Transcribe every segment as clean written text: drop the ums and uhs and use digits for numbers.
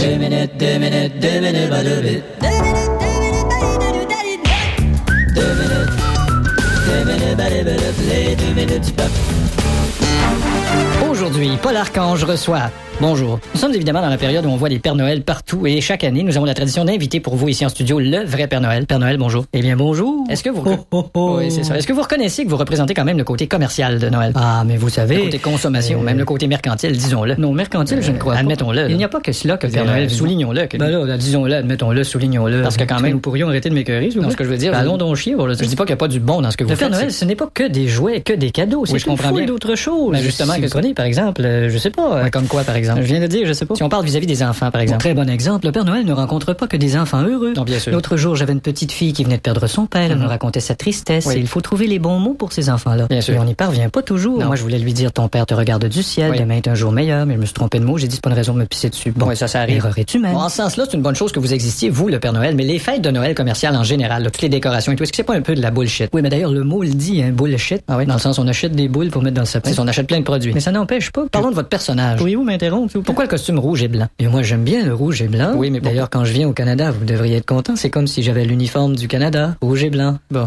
2 minutes, 2 minutes, 2 minutes, pas 2 minutes. 2 minutes, 2 minutes, 2 minutes, 2 minutes, 2 minutes, Aujourd'hui, Paul Archange reçoit... Bonjour. Nous sommes évidemment dans la période où on voit des Pères Noël partout et chaque année, nous avons la tradition d'inviter pour vous ici en studio le vrai Père Noël. Père Noël, bonjour. Eh bien, bonjour. Est-ce que vous... Oui, c'est ça. Est-ce que vous reconnaissez que vous représentez quand même le côté commercial de Noël? Ah, mais vous savez... Le côté consommation, même le côté mercantile, disons-le. Non, mercantile, je ne crois pas. Admettons-le. Il n'y a pas que cela que le Père Noël, soulignons-le. Ben là, disons-le, admettons-le, soulignons-le. Parce que quand même, nous pourrions arrêter de m'écœurer, non, ce que je veux dire... Allons donc chier, je dis pas qu'il n'y a pas du bon dans ce que vous faites. Le Père Noël, ce n'est pas que des jouets, que des cadeaux. C'est une foule d'autres choses. Ben justement, que vous prenez, par exemple, je sais pas... Comme quoi, par exemple? Je viens de dire, je sais pas. Si on parle vis-à-vis des enfants, par exemple. Très bon exemple. Le Père Noël ne rencontre pas que des enfants heureux. Non, bien sûr. L'autre jour, j'avais une petite fille qui venait de perdre son père. Elle me racontait sa tristesse. Oui. Et il faut trouver les bons mots pour ces enfants-là. Bien sûr. Et on n'y parvient pas toujours. Non. Moi, je voulais lui dire, ton père te regarde du ciel. Oui. Demain est un jour meilleur. Mais je me suis trompé de mots. J'ai dit, c'est pas une raison de me pisser dessus. Bon, oui, ça arrive. L'erreur est humaine. Bon, en ce sens-là, c'est une bonne chose que vous existiez, vous, le Père Noël. Mais les fêtes de Noël commerciales en général, là, toutes les décorations et tout, est-ce que c'est pas un peu de la bullshit? Oui, mais d'ailleurs, le mot le dit, hein, bullshit. Ah oui. Dans le sens, on achète des boules pour mettre dans le sapin. On achète plein de produits. Mais ça n'empêche pas. Parlons de votre personnage. Pourriez-vous m'interrompre? Pourquoi le costume rouge et blanc? Et moi, j'aime bien le rouge et blanc. Oui, mais d'ailleurs, quand je viens au Canada, vous devriez être content. C'est comme si j'avais l'uniforme du Canada. Rouge et blanc. Bon.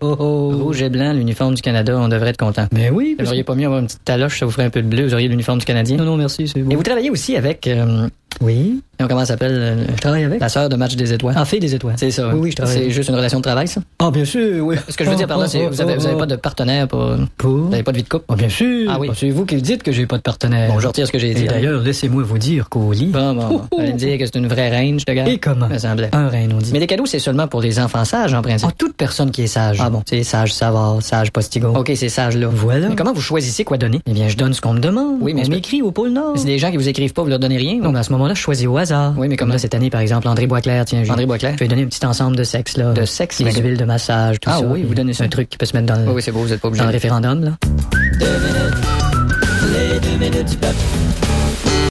Rouge et blanc, l'uniforme du Canada, on devrait être content. Mais oui. Vous auriez pas mieux avoir une petite taloche, ça vous ferait un peu de bleu. Vous auriez l'uniforme du Canadien. Non, merci, c'est bon. Et vous travaillez aussi avec... Oui. Comment ça s'appelle? Je travaille avec? La sœur de Match des Étoiles. Ah, Fille des Étoiles. C'est ça. Oui, je travaille. C'est juste une relation de travail, ça? Ah, bien sûr, oui. Ce que je veux dire par là, c'est vous avez pas de partenaire pour... Vous n'avez pas de vie de couple? Ah, bien sûr. Ah oui. C'est vous qui le dites que j'ai pas de partenaire. Bon, je retire ce que j'ai dit. Et d'ailleurs, laissez-moi vous dire qu'au lit... Bon. Vous allez me dire que c'est une vraie reine, je te garde. Et comment? Me semblait. Un reine, on dit. Mais les cadeaux, c'est seulement pour les enfants sages, en principe. Ah, toute personne qui est sage. Ah bon? C'est sage savard, sage postigo. OK, c'est sage, là. Voilà. Mais comment vous choisissez quoi donner? Eh bien, je donne ce qu'on me demande. Oui, mais on m'écrit au pôle Nord. C'est des gens qui vous écrivent pas, vous leur donnez rien. Non, mais à ce moment-là, je choisis au hasard. Oui, mais comme là, cette année, par exemple, André Boisclair, tiens, André Boisclair. Je vais donner un petit ensemble de sexe, là. De sexe? Des huiles de massage, tout ça. Ah oui, vous donnez ça. Un truc qui peut se mettre dans le... Oui, c'est beau, vous êtes pas obligé. Dans le référendum, là. 2 minutes, les 2 minutes du peuple.